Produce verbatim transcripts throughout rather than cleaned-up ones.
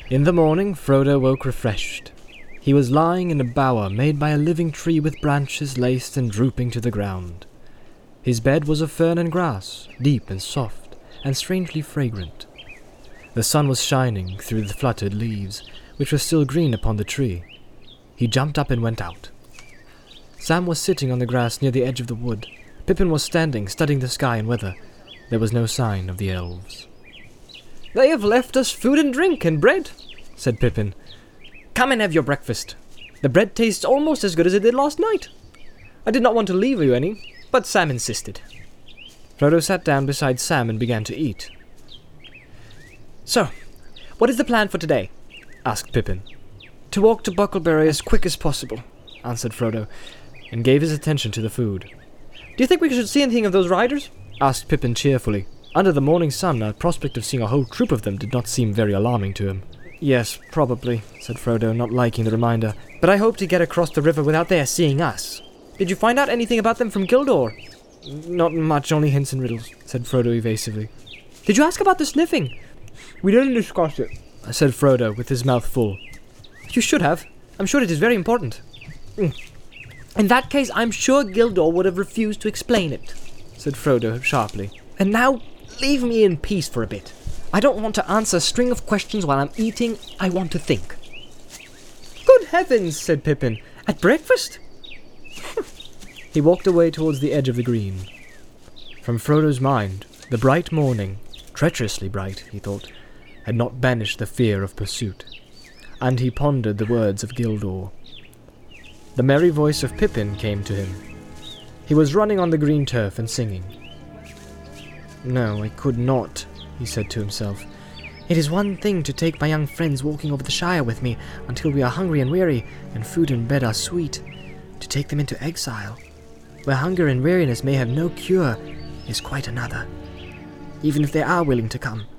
In the morning, Frodo woke refreshed. He was lying in a bower made by a living tree with branches laced and drooping to the ground. His bed was of fern and grass, deep and soft, and strangely fragrant. The sun was shining through the fluttered leaves, which were still green upon the tree. He jumped up and went out. Sam was sitting on the grass near the edge of the wood. Pippin was standing, studying the sky and weather. There was no sign of the elves. "They have left us food and drink and bread," said Pippin. "Come and have your breakfast. The bread tastes almost as good as it did last night. I did not want to leave you any, but Sam insisted." Frodo sat down beside Sam and began to eat. "So, what is the plan for today?" asked Pippin. "To walk to Bucklebury as quick as possible," answered Frodo, and gave his attention to the food. "Do you think we should see anything of those riders?" asked Pippin cheerfully. Under the morning sun, the prospect of seeing a whole troop of them did not seem very alarming to him. "Yes, probably," said Frodo, not liking the reminder. "But I hope to get across the river without their seeing us. Did you find out anything about them from Gildor?" "Not much, only hints and riddles," said Frodo evasively. "Did you ask about the sniffing?" "We didn't discuss it," said Frodo, with his mouth full. "You should have. I'm sure it is very important." Mm. "In that case, I'm sure Gildor would have refused to explain it," said Frodo sharply. "And now, leave me in peace for a bit. I don't want to answer a string of questions while I'm eating. I want to think." "Good heavens," said Pippin. "At breakfast?" He walked away towards the edge of the green. From Frodo's mind, the bright morning, treacherously bright, he thought, had not banished the fear of pursuit, and he pondered the words of Gildor. The merry voice of Pippin came to him. He was running on the green turf and singing. "No, I could not," he said to himself. "It is one thing to take my young friends walking over the Shire with me until we are hungry and weary, and food and bed are sweet. To take them into exile, where hunger and weariness may have no cure, is quite another, even if they are willing to come.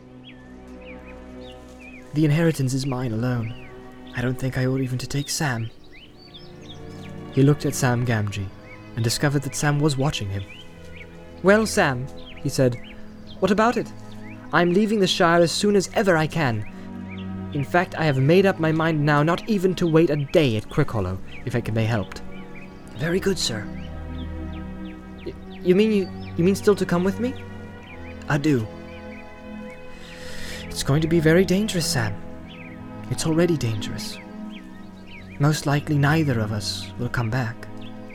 The inheritance is mine alone. I don't think I ought even to take Sam." He looked at Sam Gamgee and discovered that Sam was watching him. "Well, Sam," he said, "what about it? I'm leaving the Shire as soon as ever I can. In fact, I have made up my mind now not even to wait a day at Crickhollow, if it can be helped." "Very good, sir." Y- you mean you, you mean still to come with me?" "I do." "It's going to be very dangerous, Sam. It's already dangerous. Most likely neither of us will come back."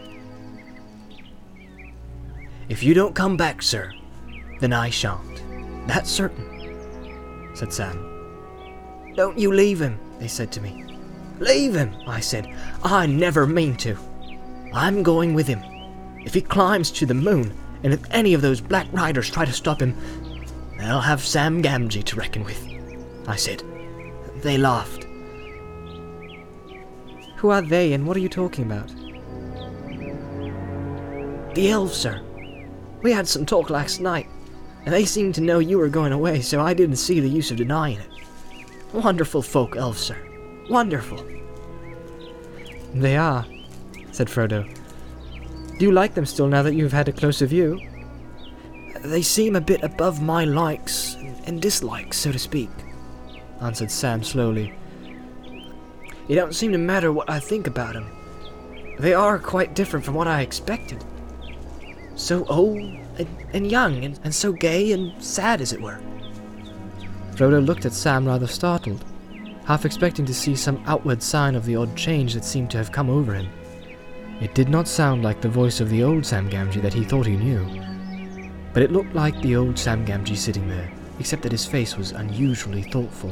"If you don't come back, sir, then I shan't. That's certain," said Sam. "Don't you leave him," they said to me. "Leave him," I said. "I never mean to. I'm going with him. If he climbs to the moon, and if any of those Black Riders try to stop him, they'll have Sam Gamgee to reckon with," I said. They laughed. "Who are they, and what are you talking about?" "The elves, sir. We had some talk last night, and they seemed to know you were going away, so I didn't see the use of denying it. Wonderful folk, elves, sir. Wonderful." "They are," said Frodo. "Do you like them still now that you've had a closer view?" "They seem a bit above my likes and dislikes, so to speak," answered Sam slowly. "It don't seem to matter what I think about them. They are quite different from what I expected. So old and, and young, and, and so gay and sad, as it were." Frodo looked at Sam rather startled, half expecting to see some outward sign of the odd change that seemed to have come over him. It did not sound like the voice of the old Sam Gamgee that he thought he knew, but it looked like the old Sam Gamgee sitting there, except that his face was unusually thoughtful.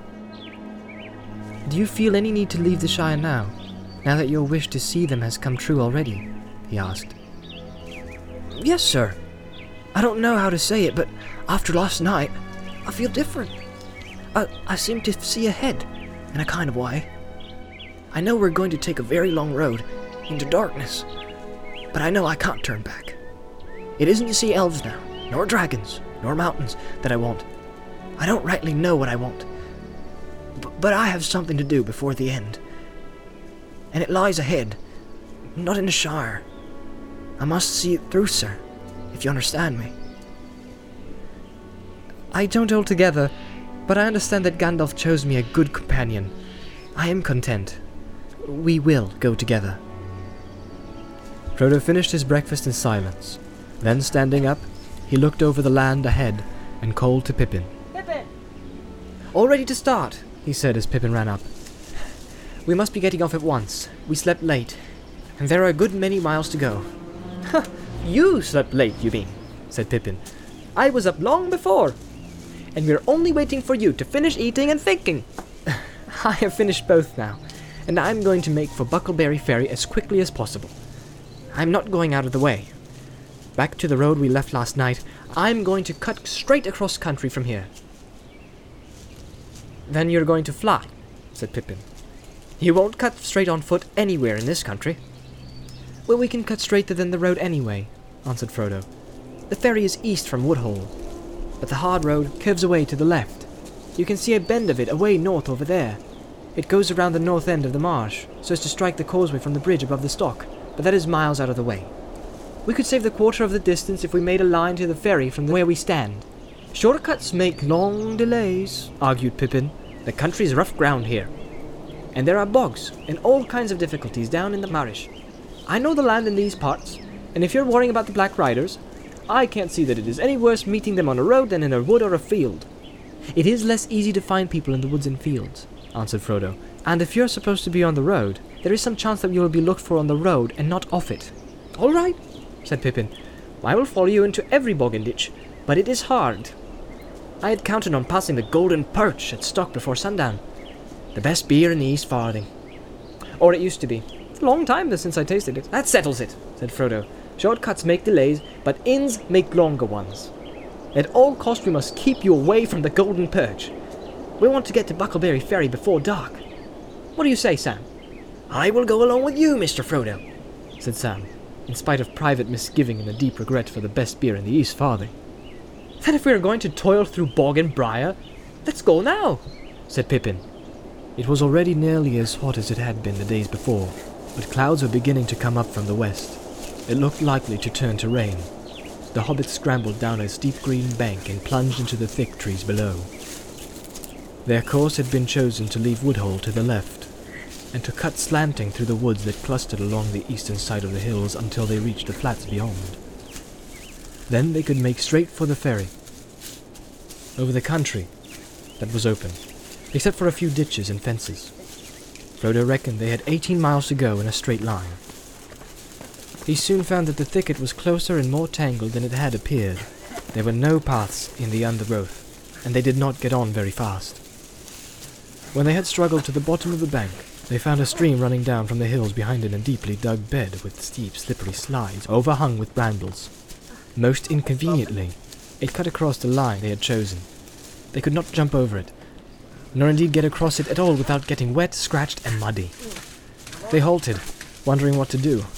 "Do you feel any need to leave the Shire now, now that your wish to see them has come true already?" he asked. "Yes, sir. I don't know how to say it, but after last night, I feel different. I, I seem to see ahead, in a kind of way. I know we're going to take a very long road, into darkness, but I know I can't turn back. It isn't to see elves now, nor dragons, nor mountains that I want. I don't rightly know what I want, B- but I have something to do before the end, and it lies ahead, not in the Shire. I must see it through, sir, if you understand me." "I don't altogether. But I understand that Gandalf chose me a good companion. I am content. We will go together." Frodo finished his breakfast in silence. Then, standing up, he looked over the land ahead and called to Pippin. "Pippin!" "All ready to start," he said as Pippin ran up. "We must be getting off at once. We slept late, and there are a good many miles to go." "You slept late, you mean," said Pippin. "I was up long before, and we're only waiting for you to finish eating and thinking." "I have finished both now, and I'm going to make for Buckleberry Ferry as quickly as possible. I'm not going out of the way. Back to the road we left last night, I'm going to cut straight across country from here." "Then you're going to fly," said Pippin. "You won't cut straight on foot anywhere in this country." "Well, we can cut straighter than the road anyway," answered Frodo. "The ferry is east from Woodhall, but the hard road curves away to the left. You can see a bend of it away north over there. It goes around the north end of the marsh, so as to strike the causeway from the bridge above the stock, but that is miles out of the way. We could save the quarter of the distance if we made a line to the ferry from where we stand." "Shortcuts make long delays," argued Pippin. "The country's rough ground here, and there are bogs and all kinds of difficulties down in the Marish. I know the land in these parts, and if you're worrying about the Black Riders, I can't see that it is any worse meeting them on a road than in a wood or a field." "It is less easy to find people in the woods and fields," answered Frodo. "And if you're supposed to be on the road, there is some chance that you will be looked for on the road and not off it." "All right," said Pippin. "I will follow you into every bog and ditch, but it is hard. I had counted on passing the Golden Perch at Stock before sundown. The best beer in the East Farthing. Or it used to be. It's a long time since I tasted it." "That settles it," said Frodo. "Shortcuts make delays, but inns make longer ones. At all costs we must keep you away from the Golden Perch. We want to get to Buckleberry Ferry before dark. What do you say, Sam?" "I will go along with you, Mister Frodo," said Sam, in spite of private misgiving and a deep regret for the best beer in the East Farthing. "Then if we are going to toil through bog and briar, let's go now," said Pippin. It was already nearly as hot as it had been the days before, but clouds were beginning to come up from the west. It looked likely to turn to rain. The hobbits scrambled down a steep green bank and plunged into the thick trees below. Their course had been chosen to leave Woodhall to the left, and to cut slanting through the woods that clustered along the eastern side of the hills until they reached the flats beyond. Then they could make straight for the ferry. Over the country that was open, except for a few ditches and fences. Frodo reckoned they had eighteen miles to go in a straight line. He soon found that the thicket was closer and more tangled than it had appeared. There were no paths in the undergrowth, and they did not get on very fast. When they had struggled to the bottom of the bank, they found a stream running down from the hills behind it in a deeply dug bed with steep, slippery slides overhung with brambles. Most inconveniently, it cut across the line they had chosen. They could not jump over it, nor indeed get across it at all without getting wet, scratched, and muddy. They halted, wondering what to do.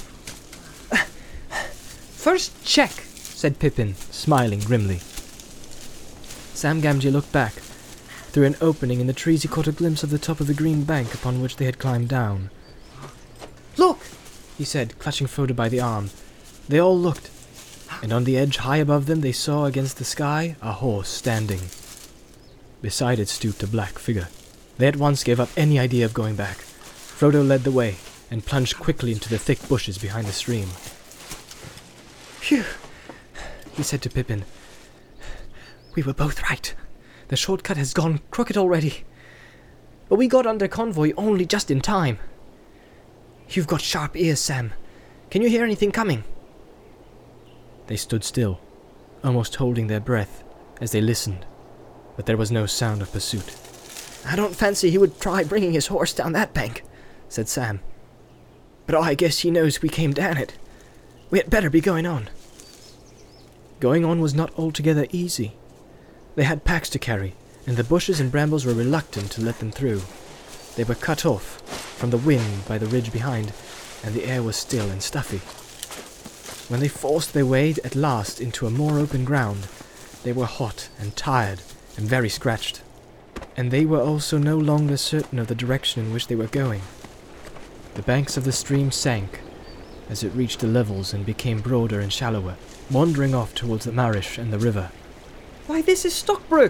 "First check," said Pippin, smiling grimly. Sam Gamgee looked back. Through an opening in the trees he caught a glimpse of the top of the green bank upon which they had climbed down. "Look!" he said, clutching Frodo by the arm. They all looked, and on the edge high above them they saw against the sky a horse standing. Beside it stooped a black figure. They at once gave up any idea of going back. Frodo led the way, and plunged quickly into the thick bushes behind the stream. "Phew!" he said to Pippin. "We were both right. The shortcut has gone crooked already. But we got under convoy only just in time. You've got sharp ears, Sam. Can you hear anything coming?" They stood still, almost holding their breath, as they listened, but there was no sound of pursuit. "I don't fancy he would try bringing his horse down that bank," said Sam. "But I guess he knows we came down it. We had better be going on." Going on was not altogether easy. They had packs to carry, and the bushes and brambles were reluctant to let them through. They were cut off from the wind by the ridge behind, and the air was still and stuffy. When they forced their way at last into a more open ground, they were hot and tired and very scratched, and they were also no longer certain of the direction in which they were going. The banks of the stream sank as it reached the levels and became broader and shallower, wandering off towards the Marish and the river. "Why, this is Stockbrook!"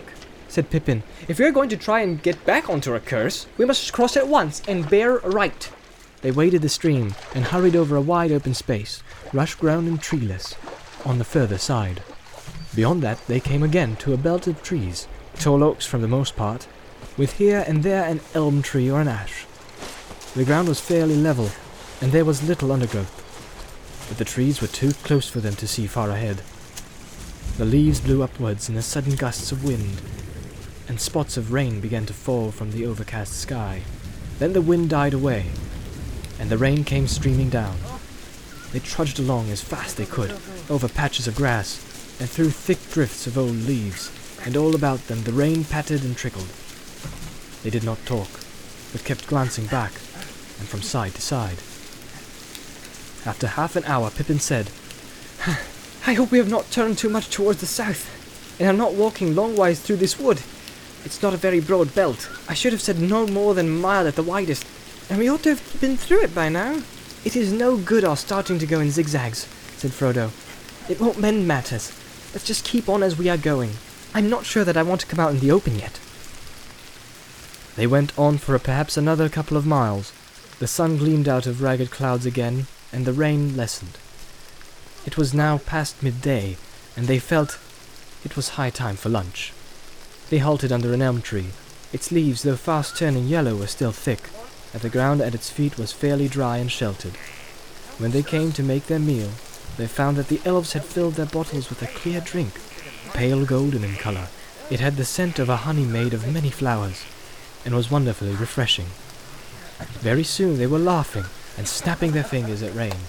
said Pippin. "If we are going to try and get back onto our curse, we must cross at once and bear right." They waded the stream and hurried over a wide open space, rush-grown and treeless, on the further side. Beyond that they came again to a belt of trees, tall oaks for the most part, with here and there an elm tree or an ash. The ground was fairly level, and there was little undergrowth, but the trees were too close for them to see far ahead. The leaves blew upwards in a sudden gusts of wind, and spots of rain began to fall from the overcast sky. Then the wind died away, and the rain came streaming down. They trudged along as fast they could, over patches of grass, and through thick drifts of old leaves, and all about them the rain pattered and trickled. They did not talk, but kept glancing back, and from side to side. After half an hour, Pippin said, "I hope we have not turned too much towards the south, and are not walking longwise through this wood. It's not a very broad belt. I should have said no more than a mile at the widest, and we ought to have been through it by now." "It is no good our starting to go in zigzags," said Frodo. "It won't mend matters. Let's just keep on as we are going. I'm not sure that I want to come out in the open yet." They went on for perhaps another couple of miles. The sun gleamed out of ragged clouds again, and the rain lessened. It was now past midday, and they felt it was high time for lunch. They halted under an elm tree. Its leaves, though fast turning yellow, were still thick, and the ground at its feet was fairly dry and sheltered. When they came to make their meal, they found that the elves had filled their bottles with a clear drink, pale golden in colour. It had the scent of a honey made of many flowers, and was wonderfully refreshing. Very soon they were laughing and snapping their fingers at rain,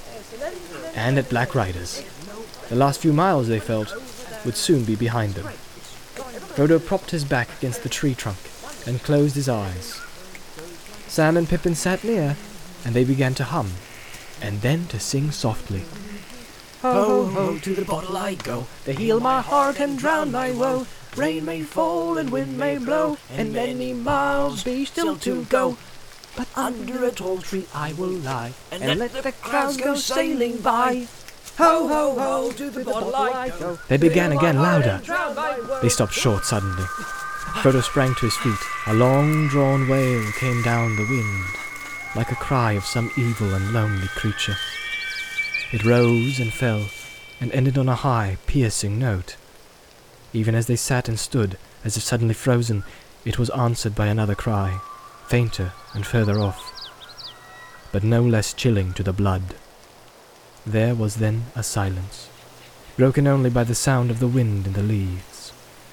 and at black riders. The last few miles, they felt, would soon be behind them. Frodo propped his back against the tree trunk and closed his eyes. Sam and Pippin sat near, and they began to hum, and then to sing softly. Ho, ho, to the bottle I go, to heal my heart and drown my woe. Rain may fall and wind may blow, and many miles be still to go. But under a tall tree I will lie, and, and let the clouds go sailing by. Ho, ho, ho, to the bottle I go. They began again louder. They stopped short suddenly. Frodo sprang to his feet. A long-drawn wail came down the wind, like a cry of some evil and lonely creature. It rose and fell, and ended on a high, piercing note. Even as they sat and stood, as if suddenly frozen, it was answered by another cry, fainter and further off, but no less chilling to the blood. There was then a silence, broken only by the sound of the wind in the leaves.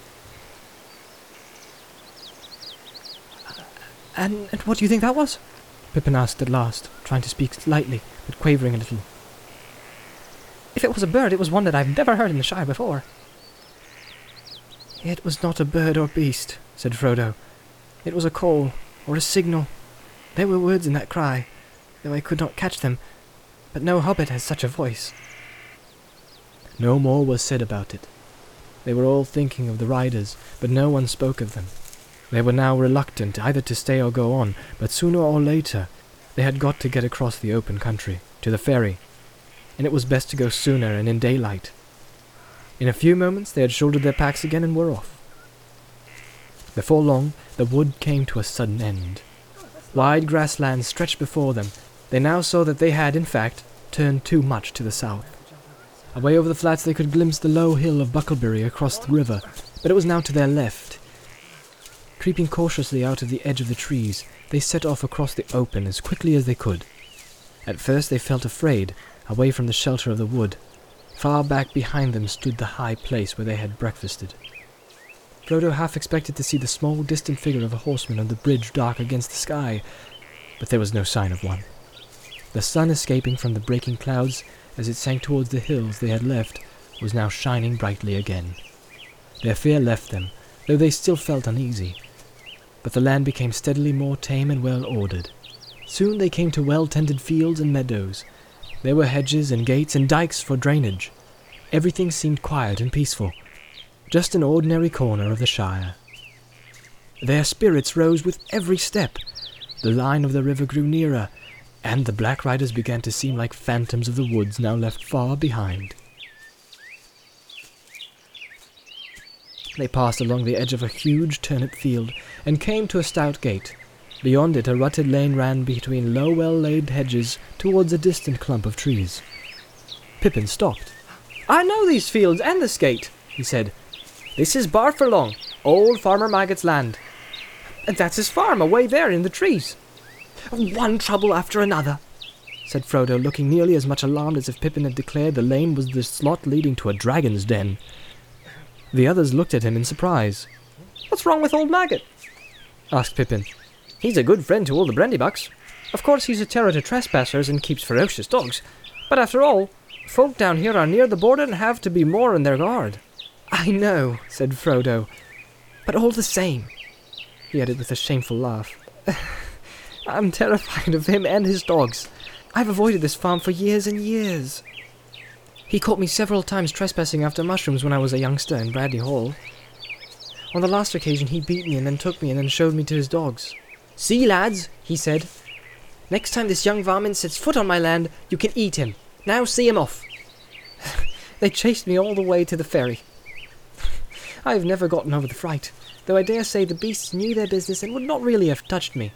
And, and what do you think that was?" Pippin asked at last, trying to speak lightly, but quavering a little. "If it was a bird, it was one that I've never heard in the Shire before." "It was not a bird or beast," said Frodo. "It was a call, or a signal. There were words in that cry, though I could not catch them, but no hobbit has such a voice." No more was said about it. They were all thinking of the riders, but no one spoke of them. They were now reluctant either to stay or go on, but sooner or later they had got to get across the open country, to the ferry, and it was best to go sooner and in daylight. In a few moments they had shouldered their packs again and were off. Before long, the wood came to a sudden end. Wide grasslands stretched before them. They now saw that they had, in fact, turned too much to the south. Away over the flats they could glimpse the low hill of Bucklebury across the river, but it was now to their left. Creeping cautiously out of the edge of the trees, they set off across the open as quickly as they could. At first they felt afraid, away from the shelter of the wood. Far back behind them stood the high place where they had breakfasted. Frodo half expected to see the small, distant figure of a horseman on the bridge dark against the sky, but there was no sign of one. The sun escaping from the breaking clouds as it sank towards the hills they had left was now shining brightly again. Their fear left them, though they still felt uneasy. But the land became steadily more tame and well-ordered. Soon they came to well-tended fields and meadows. There were hedges and gates and dikes for drainage. Everything seemed quiet and peaceful, just an ordinary corner of the Shire. Their spirits rose with every step. The line of the river grew nearer, and the black riders began to seem like phantoms of the woods now left far behind. They passed along the edge of a huge turnip field and came to a stout gate. Beyond it a rutted lane ran between low, well-laid hedges towards a distant clump of trees. Pippin stopped. "I know these fields and this gate," he said. "This is Barfurlong, old Farmer Maggot's land. And that's his farm away there in the trees." "One trouble after another," said Frodo, looking nearly as much alarmed as if Pippin had declared the lane was the slot leading to a dragon's den. The others looked at him in surprise. "What's wrong with old Maggot?" asked Pippin. "He's a good friend to all the Brandybucks. Of course he's a terror to trespassers and keeps ferocious dogs. But after all, folk down here are near the border and have to be more on their guard." "I know," said Frodo. "But all the same," he added with a shameful laugh, "I'm terrified of him and his dogs. I've avoided this farm for years and years. He caught me several times trespassing after mushrooms when I was a youngster in Bradley Hall. On the last occasion he beat me and then took me and then showed me to his dogs. 'See, lads,' he said, 'next time this young varmint sets foot on my land, you can eat him. Now see him off.' They chased me all the way to the ferry. I have never gotten over the fright, though I dare say the beasts knew their business and would not really have touched me."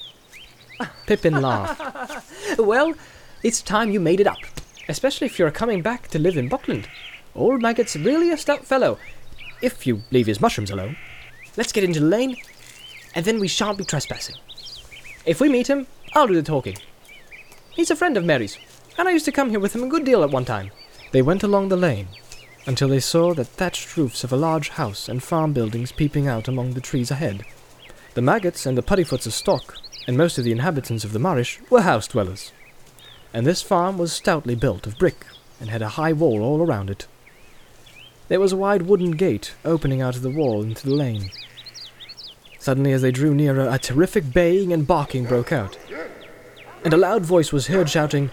Pippin laughed. "Well, it's time you made it up, especially if you're coming back to live in Buckland. Old Maggot's really a stout fellow, if you leave his mushrooms alone. Let's get into the lane, and then we shan't be trespassing. If we meet him, I'll do the talking. He's a friend of Mary's, and I used to come here with him a good deal at one time." They went along the lane until they saw the thatched roofs of a large house and farm buildings peeping out among the trees ahead. The Maggots and the Puddiefoots of Stock, and most of the inhabitants of the Marish, were house dwellers, and this farm was stoutly built of brick and had a high wall all around it. There was a wide wooden gate opening out of the wall into the lane. Suddenly, as they drew nearer, a terrific baying and barking broke out, and a loud voice was heard shouting,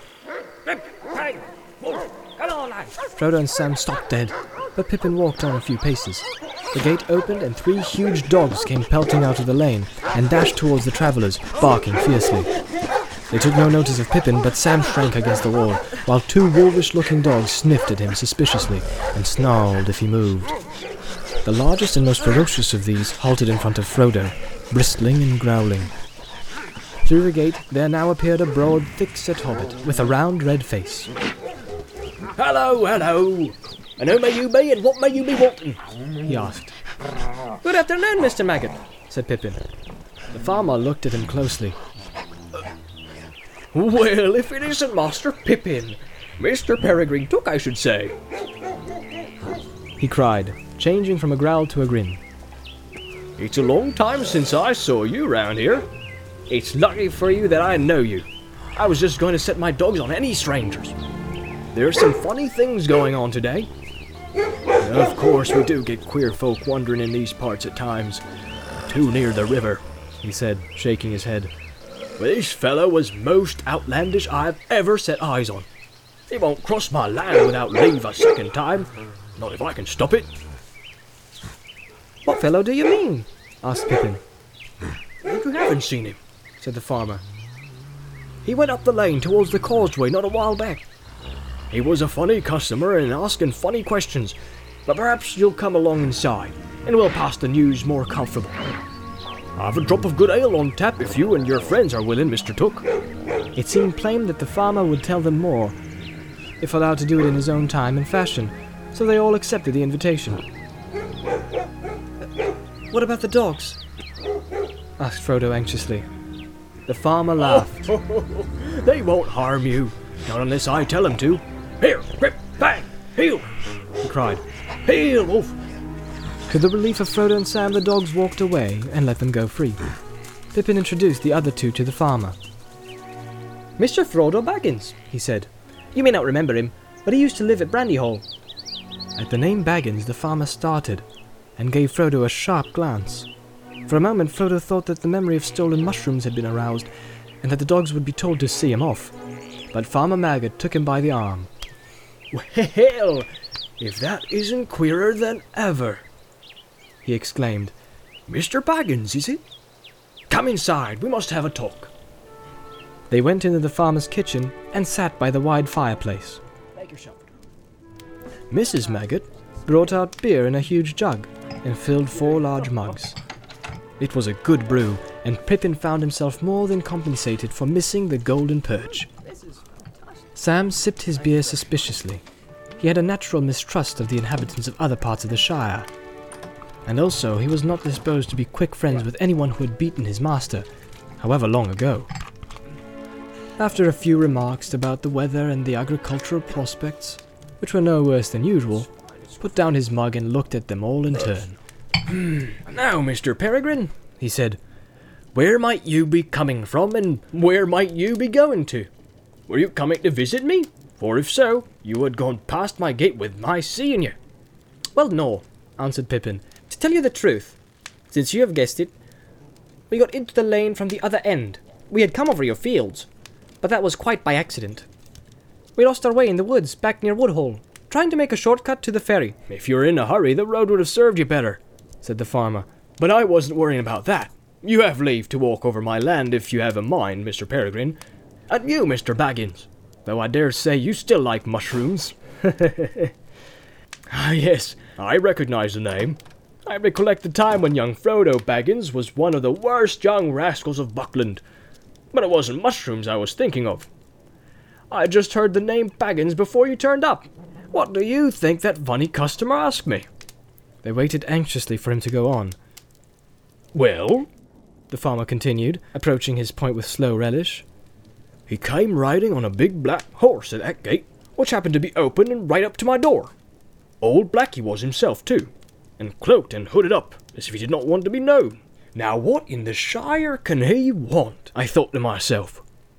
Frodo and Sam stopped dead, but Pippin walked on a few paces. The gate opened and three huge dogs came pelting out of the lane and dashed towards the travellers, barking fiercely. They took no notice of Pippin, but Sam shrank against the wall, while two wolvish-looking dogs sniffed at him suspiciously and snarled if he moved. The largest and most ferocious of these halted in front of Frodo, bristling and growling. Through the gate there now appeared a broad, thick-set hobbit with a round red face. "Hello, hello! And who may you be, and what may you be wanting?" he asked. "Good afternoon, Mister Maggot," said Pippin. The farmer looked at him closely. "Well, if it isn't Master Pippin! Mister Peregrine Took, I should say," he cried, changing from a growl to a grin. "It's a long time since I saw you round here. It's lucky for you that I know you. I was just going to set my dogs on any strangers. There's some funny things going on today. Of course, we do get queer folk wandering in these parts at times. Too near the river," he said, shaking his head. "But this fellow was most outlandish I've ever set eyes on. He won't cross my land without leave a second time. Not if I can stop it." "What fellow do you mean?" asked Pippin. "You haven't seen him," said the farmer. "He went up the lane towards the causeway not a while back. He was a funny customer and asking funny questions, but perhaps you'll come along inside, and we'll pass the news more comfortable. I've a drop of good ale on tap if you and your friends are willing, Mister Took." It seemed plain that the farmer would tell them more, if allowed to do it in his own time and fashion, so they all accepted the invitation. "What about the dogs?" asked Frodo anxiously. The farmer laughed. "They won't harm you, not unless I tell them to. Here, grip, bang, heel!" he cried. "Heel, wolf!" To the relief of Frodo and Sam, the dogs walked away and let them go free. Pippin introduced the other two to the farmer. "Mister Frodo Baggins," he said. "You may not remember him, but he used to live at Brandy Hall." At the name Baggins, the farmer started and gave Frodo a sharp glance. For a moment, Frodo thought that the memory of stolen mushrooms had been aroused, and that the dogs would be told to see him off. But Farmer Maggot took him by the arm. "Well, if that isn't queerer than ever!" he exclaimed. "Mister Baggins, is it? Come inside, we must have a talk." They went into the farmer's kitchen and sat by the wide fireplace. Make yourself. Missus Maggot brought out beer in a huge jug, and filled four large mugs. It was a good brew, and Pippin found himself more than compensated for missing the golden perch. Sam sipped his beer suspiciously. He had a natural mistrust of the inhabitants of other parts of the Shire. And also, he was not disposed to be quick friends with anyone who had beaten his master, however long ago. After a few remarks about the weather and the agricultural prospects, which were no worse than usual, put down his mug and looked at them all in turn. "Now, Mister Peregrine," he said, "where might you be coming from, and where might you be going to? Were you coming to visit me? For if so, you had gone past my gate with my seeing you." "Well, no," answered Pippin. "To tell you the truth, since you have guessed it, we got into the lane from the other end. We had come over your fields, but that was quite by accident. We lost our way in the woods back near Woodhall, trying to make a shortcut to the ferry." "If you're in a hurry, the road would have served you better," said the farmer. "But I wasn't worrying about that. You have leave to walk over my land if you have a mind, Mister Peregrine. And you, Mister Baggins, though I dare say you still like mushrooms." "Ah, yes, I recognize the name. I recollect the time when young Frodo Baggins was one of the worst young rascals of Buckland. But it wasn't mushrooms I was thinking of. I just heard the name Baggins before you turned up. What do you think that funny customer asked me?" They waited anxiously for him to go on. "Well," the farmer continued, approaching his point with slow relish, "he came riding on a big black horse at that gate, which happened to be open and right up to my door. Old Black he was himself, too, and cloaked and hooded up, as if he did not want to be known. Now what in the Shire can he want? I thought to myself.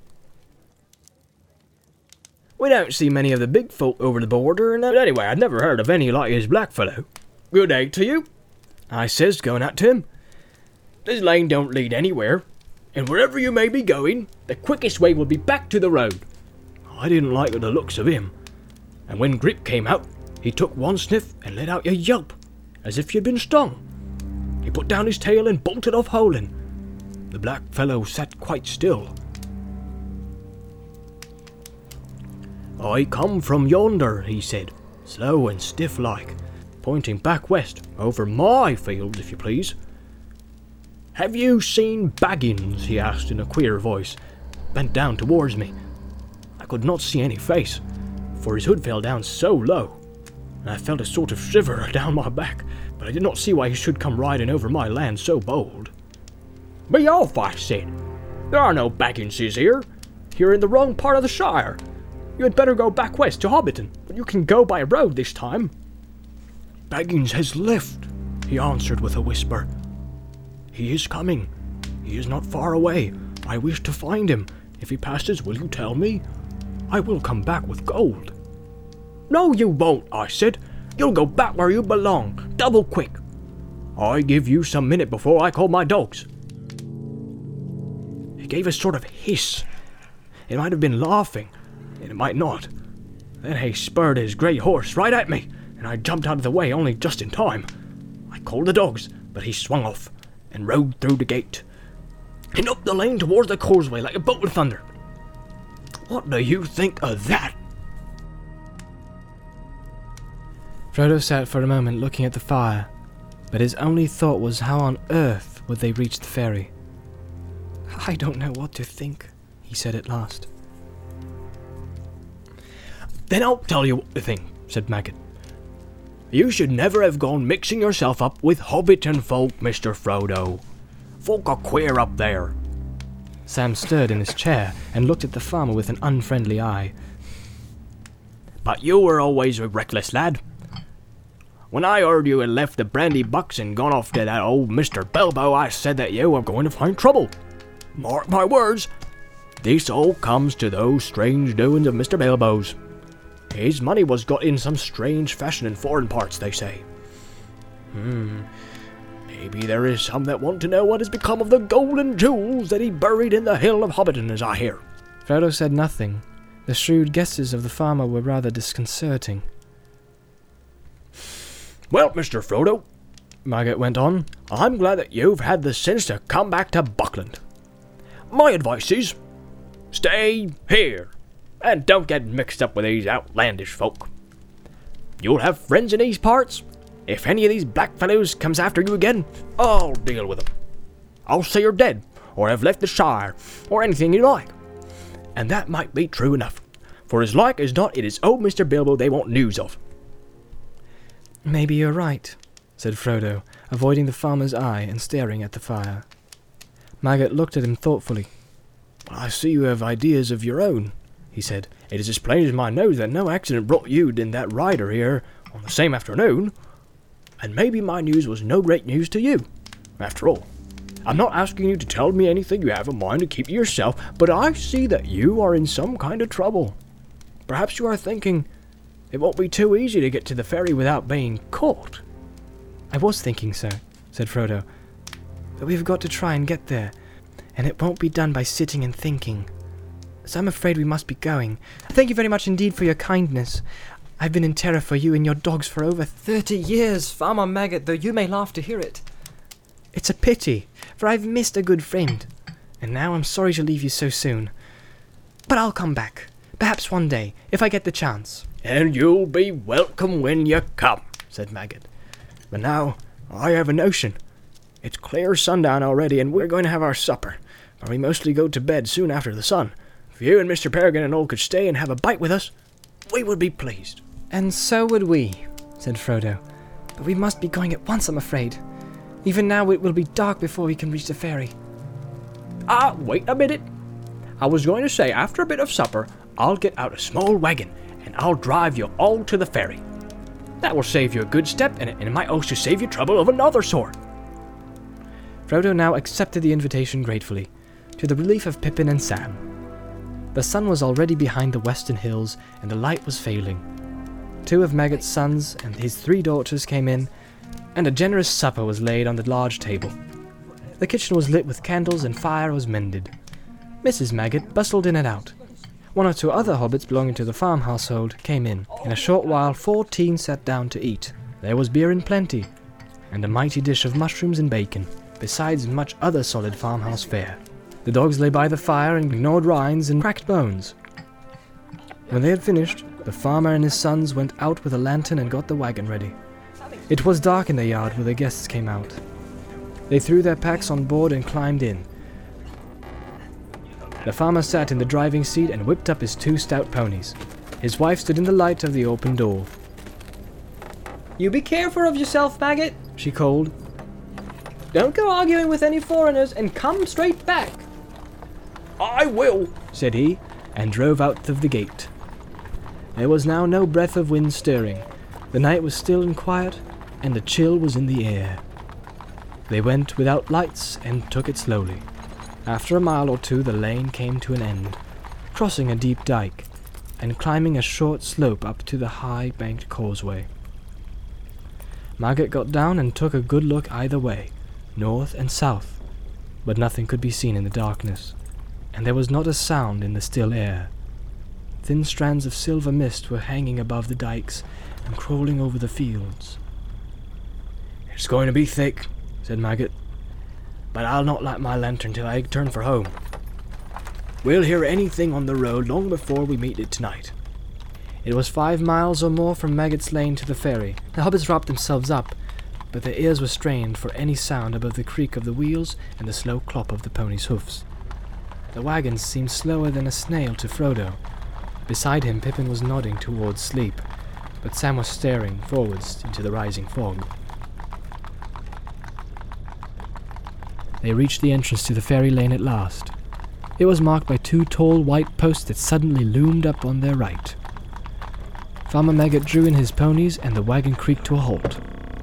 We don't see many of the big folk over the border, and anyway, I'd never heard of any like his black fellow. 'Good day to you,' I says, going out to him. 'This lane don't lead anywhere, and wherever you may be going, the quickest way will be back to the road.' I didn't like the looks of him, and when Grip came out, he took one sniff and let out a yelp, as if he had been stung. He put down his tail and bolted off howling. The black fellow sat quite still. 'I come from yonder,' he said, slow and stiff-like, pointing back west, over my fields, if you please. 'Have you seen Baggins?' he asked in a queer voice, bent down towards me. I could not see any face, for his hood fell down so low, and I felt a sort of shiver down my back, but I did not see why he should come riding over my land so bold. 'Be off,' I said. 'There are no Bagginses here. You're in the wrong part of the Shire. You had better go back west to Hobbiton, but you can go by road this time.' 'Baggins has left,' he answered with a whisper. 'He is coming. He is not far away. I wish to find him. If he passes, will you tell me? I will come back with gold.' 'No, you won't,' I said. 'You'll go back where you belong, double quick. I give you some minute before I call my dogs.' He gave a sort of hiss. It might have been laughing, and it might not. Then he spurred his grey horse right at me, and I jumped out of the way only just in time. I called the dogs, but he swung off and rode through the gate, and up the lane towards the causeway like a bolt of thunder. What do you think of that?" Frodo sat for a moment looking at the fire, but his only thought was how on earth would they reach the ferry. "I don't know what to think," he said at last. "Then I'll tell you what to think," said Maggot. "You should never have gone mixing yourself up with Hobbiton folk, Mister Frodo. Folk are queer up there." Sam stirred in his chair and looked at the farmer with an unfriendly eye. "But you were always a reckless lad. When I heard you had left the brandy bucks and gone off to that old Mister Bilbo, I said that you were going to find trouble. Mark my words, this all comes to those strange doings of Mister Bilbo's. His money was got in some strange fashion in foreign parts, they say. Hmm, maybe there is some that want to know what has become of the golden jewels that he buried in the hill of Hobbiton, as I hear." Frodo said nothing. The shrewd guesses of the farmer were rather disconcerting. "Well, Mister Frodo," Maggot went on, "I'm glad that you've had the sense to come back to Buckland. My advice is, stay here, and don't get mixed up with these outlandish folk. You'll have friends in these parts, If any of these black fellows comes after you again, I'll deal with them. I'll say you're dead, or have left the Shire, or anything you like. And that might be true enough, for as like as not it is old Mister Bilbo they want news of." "Maybe you're right," said Frodo, avoiding the farmer's eye and staring at the fire. Maggot looked at him thoughtfully. "I see you have ideas of your own," he said. "It is as plain as my nose that no accident brought you and that rider here on the same afternoon, and maybe my news was no great news to you. After all, I'm not asking you to tell me anything you have in mind to keep to yourself, but I see that you are in some kind of trouble. Perhaps you are thinking it won't be too easy to get to the ferry without being caught." "I was thinking so," said Frodo, "but we've got to try and get there, and it won't be done by sitting and thinking. So I'm afraid we must be going. Thank you very much indeed for your kindness. I've been in terror for you and your dogs for over thirty years, Farmer Maggot, though you may laugh to hear it. It's a pity, for I've missed a good friend, and now I'm sorry to leave you so soon. But I'll come back, perhaps one day, if I get the chance." "And you'll be welcome when you come," said Maggot. "But now, I have a notion. It's clear sundown already, and we're going to have our supper, for we mostly go to bed soon after the sun. If you and Mister Peregrine and all could stay and have a bite with us, we would be pleased." "And so would we," said Frodo. "But we must be going at once, I'm afraid. Even now it will be dark before we can reach the ferry." "Ah, wait a minute. I was going to say, after a bit of supper, I'll get out a small wagon, and I'll drive you all to the ferry. That will save you a good step, and it, and it might also save you trouble of another sort." Frodo now accepted the invitation gratefully, to the relief of Pippin and Sam. The sun was already behind the western hills, and the light was failing. Two of Maggot's sons and his three daughters came in, and a generous supper was laid on the large table. The kitchen was lit with candles, and fire was mended. Missus Maggot bustled in and out. One or two other hobbits belonging to the farm household came in. In a short while, fourteen sat down to eat. There was beer in plenty, and a mighty dish of mushrooms and bacon, besides much other solid farmhouse fare. The dogs lay by the fire and gnawed rinds and cracked bones. When they had finished, the farmer and his sons went out with a lantern and got the wagon ready. It was dark in the yard where the guests came out. They threw their packs on board and climbed in. The farmer sat in the driving seat and whipped up his two stout ponies. His wife stood in the light of the open door. "You be careful of yourself, Maggot," she called. "Don't go arguing with any foreigners, and come straight back." "I will," said he, and drove out of the gate. There was now no breath of wind stirring. The night was still and quiet, and a chill was in the air. They went without lights and took it slowly. After a mile or two the lane came to an end, crossing a deep dike, and climbing a short slope up to the high-banked causeway. Maggot got down and took a good look either way, north and south, but nothing could be seen in the darkness, and there was not a sound in the still air. Thin strands of silver mist were hanging above the dikes and crawling over the fields. "It's going to be thick," said Maggot, "but I'll not light my lantern till I turn for home. We'll hear anything on the road long before we meet it tonight." It was five miles or more from Maggot's Lane to the ferry. The hobbits wrapped themselves up, but their ears were strained for any sound above the creak of the wheels and the slow clop of the ponies' hoofs. The wagon seemed slower than a snail to Frodo. Beside him, Pippin was nodding towards sleep, but Sam was staring forwards into the rising fog. They reached the entrance to the ferry lane at last. It was marked by two tall white posts that suddenly loomed up on their right. Farmer Maggot drew in his ponies, and the wagon creaked to a halt.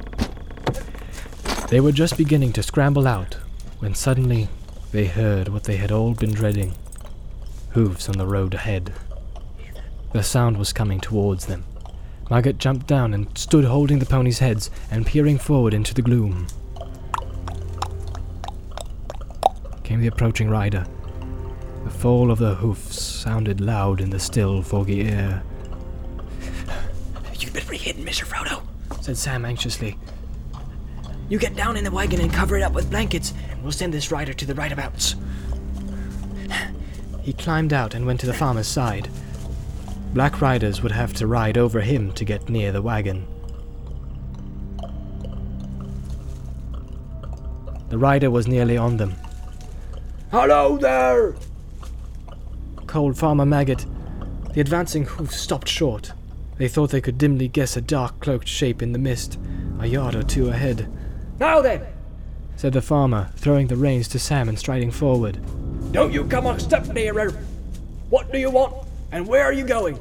They were just beginning to scramble out, when suddenly they heard what they had all been dreading. Hooves on the road ahead. The sound was coming towards them. Maggot jumped down and stood holding the ponies' heads and peering forward into the gloom. Came the approaching rider. The fall of the hoofs sounded loud in the still, foggy air. "You'd better be hidden, Mister Frodo," said Sam anxiously. "You get down in the wagon and cover it up with blankets, and we'll send this rider to the rightabouts." He climbed out and went to the farmer's side. Black riders would have to ride over him to get near the wagon. The rider was nearly on them. Hello there! Called Farmer Maggot. The advancing hoofs stopped short. They thought they could dimly guess a dark cloaked shape in the mist, a yard or two ahead. Now then, said the farmer, throwing the reins to Sam and striding forward. Don't you come a step nearer. What do you want, and where are you going?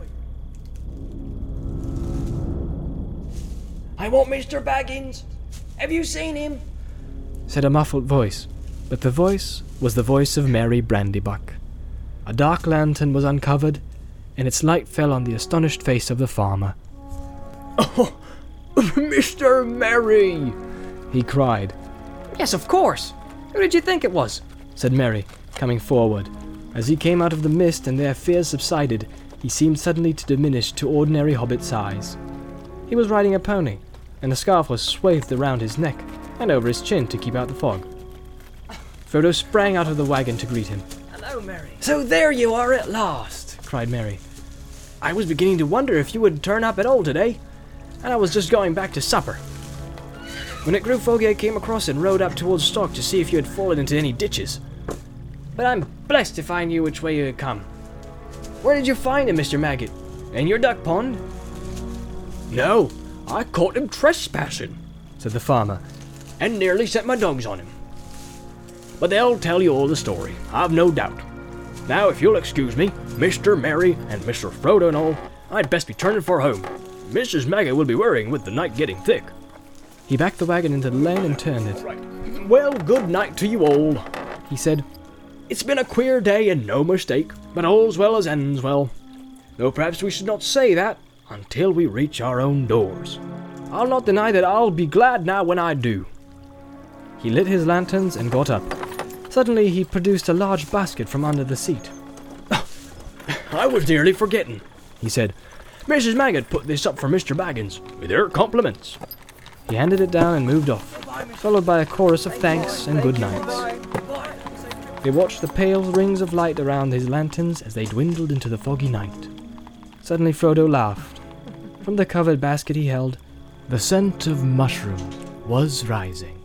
I want Mister Baggins. Have you seen him? Said a muffled voice, but the voice was the voice of Mary Brandybuck. A dark lantern was uncovered, and its light fell on the astonished face of the farmer. Oh, Mister Mary! He cried. Yes, of course. Who did you think it was? Said Mary, coming forward. As he came out of the mist and their fears subsided, he seemed suddenly to diminish to ordinary hobbit size. He was riding a pony, and a scarf was swathed around his neck and over his chin to keep out the fog. Frodo sprang out of the wagon to greet him. Hello, Mary. So there you are at last, cried Mary. I was beginning to wonder if you would turn up at all today, and I was just going back to supper. When it grew foggy, I came across and rode up towards Stock to see if you had fallen into any ditches. But I'm blessed if I knew which way you had come. Where did you find him, Mister Maggot? In your duck pond? No, I caught him trespassing, said the farmer, and nearly set my dogs on him. But they'll tell you all the story, I've no doubt. Now, if you'll excuse me, Mister Mary and Mister Frodo and all, I'd best be turning for home. Missus Maggot will be worrying with the night getting thick. He backed the wagon into the lane and turned it. Right. Well, good night to you all, he said. It's been a queer day and no mistake, but all's well as ends well. Though perhaps we should not say that until we reach our own doors. I'll not deny that I'll be glad now when I do. He lit his lanterns and got up. Suddenly he produced a large basket from under the seat. I was nearly forgetting, he said. Missus Maggot put this up for Mister Baggins, with her compliments. He handed it down and moved off, followed by a chorus of thanks and good nights. They watched the pale rings of light around his lanterns as they dwindled into the foggy night. Suddenly Frodo laughed. From the covered basket he held, the scent of mushroom was rising.